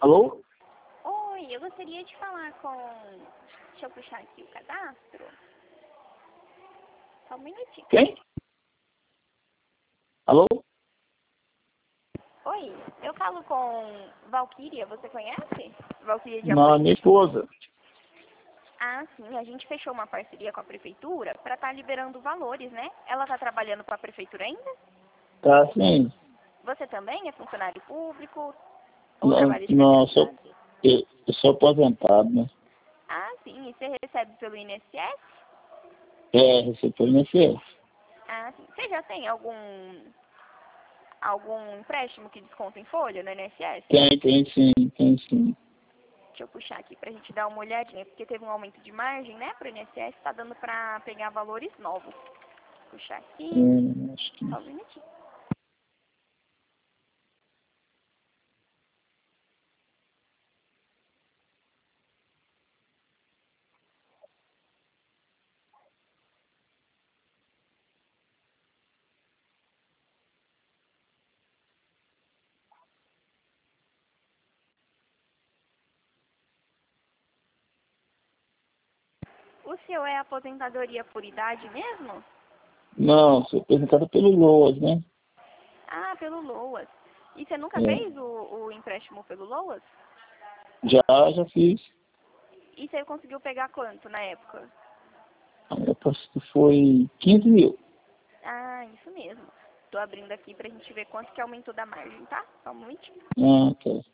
Alô? Oi, eu gostaria de falar com... Deixa eu puxar aqui o cadastro. Só um minutinho. Quem? Alô? Oi, eu falo com Valquíria, você conhece? Valquíria de Não, Amorim? minha esposa. Ah, sim, a gente fechou uma parceria com a prefeitura para estar liberando valores, né? Ela está trabalhando para a prefeitura ainda? Tá sim. Você também é funcionário público ou Não, trabalha de não terceirizado? eu sou aposentado, né? Ah, sim, e você recebe pelo INSS? Recebeu no INSS. Ah, sim. Você já tem algum empréstimo que desconta em folha no INSS? Tem sim, tem sim. Deixa eu puxar aqui pra gente dar uma olhadinha, porque teve um aumento de margem, né, pro INSS, tá dando pra pegar valores novos. Puxar aqui, Acho que só um minutinho. O seu é aposentadoria por idade mesmo? não, sou aposentado pelo LOAS, né? Ah, pelo LOAS. E você nunca É. fez o empréstimo pelo LOAS? Já fiz. E você conseguiu pegar quanto na época? Eu acho que foi 15 mil. Ah, isso mesmo. Tô abrindo aqui pra gente ver quanto que aumentou da margem, tá? Só um momentinho. Ah, tá.